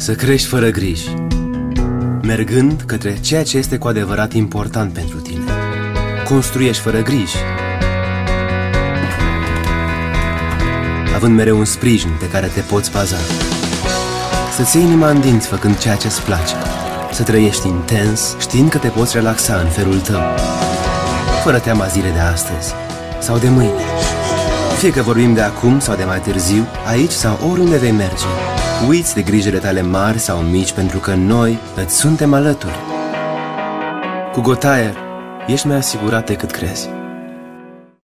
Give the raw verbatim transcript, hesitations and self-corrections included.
Să crești fără griji, mergând către ceea ce este cu adevărat important pentru tine. Construiești fără griji, având mereu un sprijin pe care te poți baza. Să-ți iei inima în dinți făcând ceea ce-ți place. Să trăiești intens, știind că te poți relaxa în felul tău, fără teama zilei de astăzi sau de mâine. Fie că vorbim de acum sau de mai târziu, aici sau oriunde vei merge, uiți de grijile tale mari sau mici, pentru că noi îți suntem alături. Cu Gotthard ești mai asigurat decât crezi.